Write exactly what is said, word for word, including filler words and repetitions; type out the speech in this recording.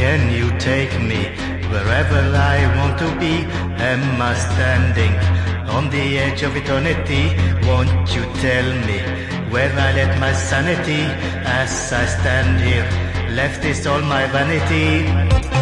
can you take me wherever I want to be? Am I standing on the edge of eternity? Won't you tell me where I let my sanity? As I stand here, left is all my vanity.